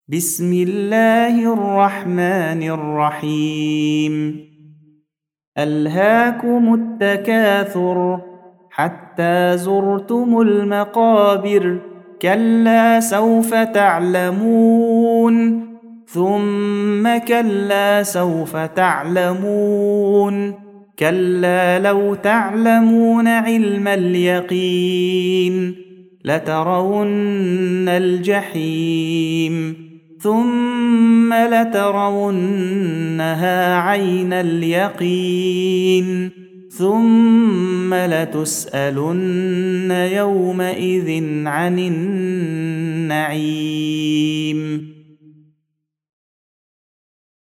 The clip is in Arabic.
بسم الله الرحمن الرحيم. ألهاكم التكاثر حتى زرتم المقابر، كلا سوف تعلمون ثم كلا سوف تعلمون، كلا لو تعلمون علم اليقين لترون الجحيم ثم لترونها عين اليقين ثم لتسألن يومئذ عن النعيم.